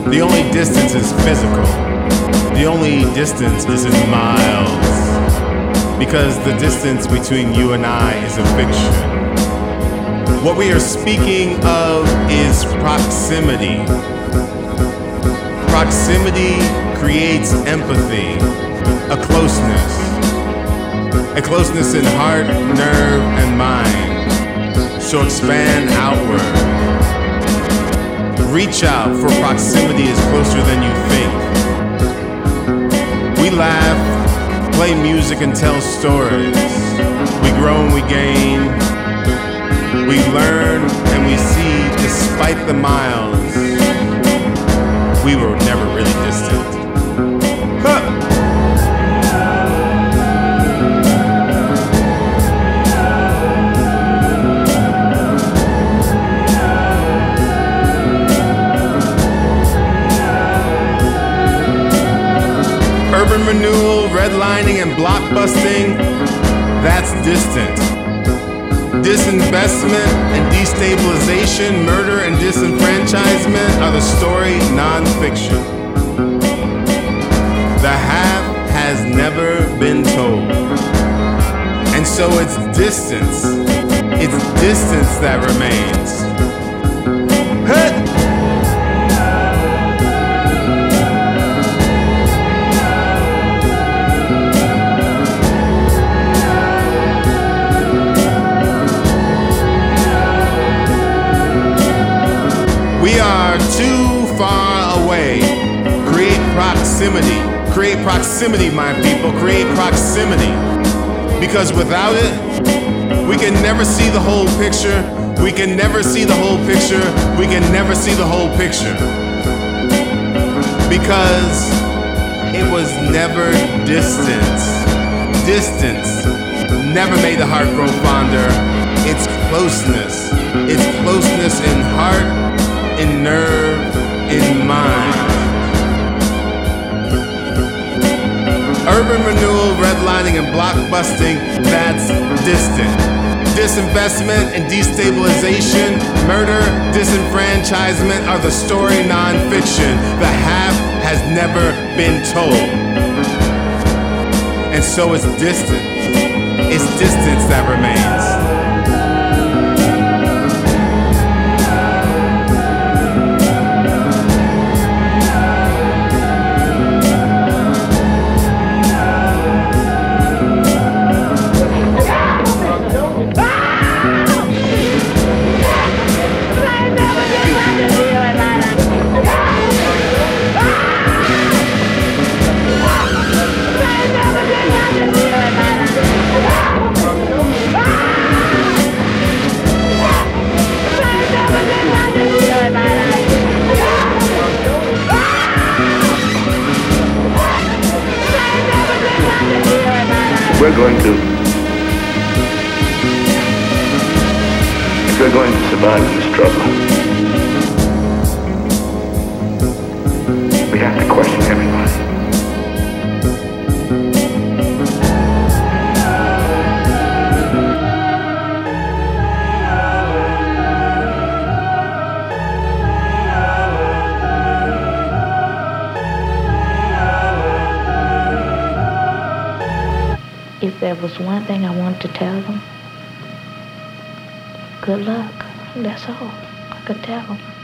The only distance is physical. The only distance is in miles. Because the distance between you and I is a fiction. What we are speaking of is proximity. Proximity creates empathy, a closeness. A closeness in heart, nerve, and mind. So expand outward. Reach out, for proximity is closer than you think. We laugh, play music, and tell stories. We grow and we gain. We learn and we see, despite the miles, we were never really distant. Huh. Urban renewal, redlining, and blockbusting, that's distant. Disinvestment and destabilization, murder and disenfranchisement are the story non-fiction. The half has never been told. And so it's distance that remains. Huh. We are too far away. Create proximity. Create proximity, my people. Create proximity. Because without it, we can never see the whole picture. We can never see the whole picture. We can never see the whole picture. Because it was never distance. Distance never made the heart grow fonder. It's closeness. It's closeness in heart, in nerve, in mind. Urban renewal, redlining, and blockbusting, that's distant. Disinvestment and destabilization, murder, disenfranchisement are the story non-fiction. The half has never been told. And so it's distant. It's distance that remains. If we're going to survive in this struggle, we have to question everybody. If there was one thing I wanted to tell them, good luck. That's all I could tell them.